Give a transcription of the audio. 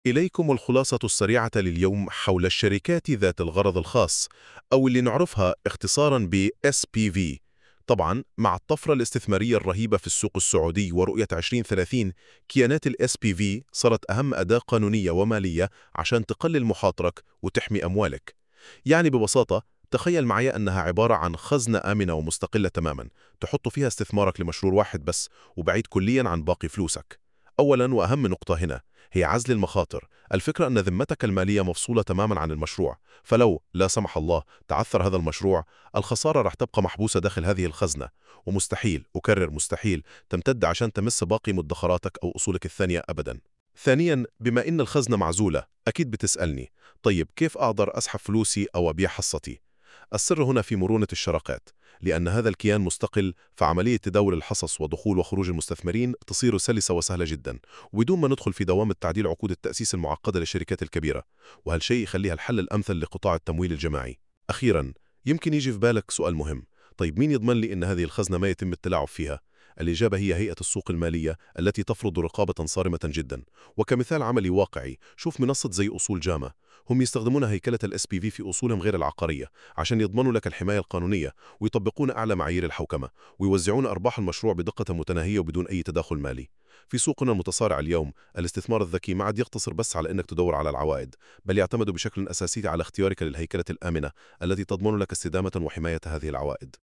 إليكم الخلاصة السريعة لليوم حول الشركات ذات الغرض الخاص، أو اللي نعرفها اختصاراً ب SPV. طبعاً مع الطفرة الاستثمارية الرهيبة في السوق السعودي ورؤية 2030، كيانات ال SPV صارت أهم أداة قانونية ومالية عشان تقلل مخاطرك وتحمي أموالك. يعني ببساطة، تخيل معي أنها عبارة عن خزنة آمنة ومستقلة تماماً، تحط فيها استثمارك لمشروع واحد بس، وبعيد كلياً عن باقي فلوسك. أولاً وأهم نقطة هنا هي عزل المخاطر. الفكرة أن ذمتك المالية مفصولة تماما عن المشروع، فلو لا سمح الله تعثر هذا المشروع، الخسارة رح تبقى محبوسة داخل هذه الخزنة، ومستحيل، أكرر مستحيل، تمتد عشان تمس باقي مدخراتك أو أصولك الثانية أبدا. ثانيا، بما إن الخزنة معزولة، أكيد بتسألني: طيب كيف أقدر أسحب فلوسي أو أبيع حصتي؟ السر هنا في مرونة الشراكات. لأن هذا الكيان مستقل، فعملية تداول الحصص ودخول وخروج المستثمرين تصير سلسة وسهلة جدا، وبدون ما ندخل في دوامة تعديل عقود التأسيس المعقدة للشركات الكبيرة. وهالشيء يخليها الحل الأمثل لقطاع التمويل الجماعي. أخيرا، يمكن يجي في بالك سؤال مهم: طيب مين يضمن لي أن هذه الخزنة ما يتم التلاعب فيها؟ الإجابة هي هيئة السوق المالية، التي تفرض رقابة صارمة جدا. وكمثال عملي واقعي، شوف منصة زي أصول جامة. هم يستخدمون هيكلة الاس بي في في أصولهم غير العقارية عشان يضمنوا لك الحماية القانونية، ويطبقون أعلى معايير الحوكمة، ويوزعون أرباح المشروع بدقة متناهية وبدون أي تداخل مالي. في سوقنا المتصارع اليوم، الاستثمار الذكي ما عاد يقتصر بس على أنك تدور على العوائد، بل يعتمد بشكل أساسي على اختيارك للهيكلة الآمنة التي تضمن لك استدامة وحماية هذه العوائد.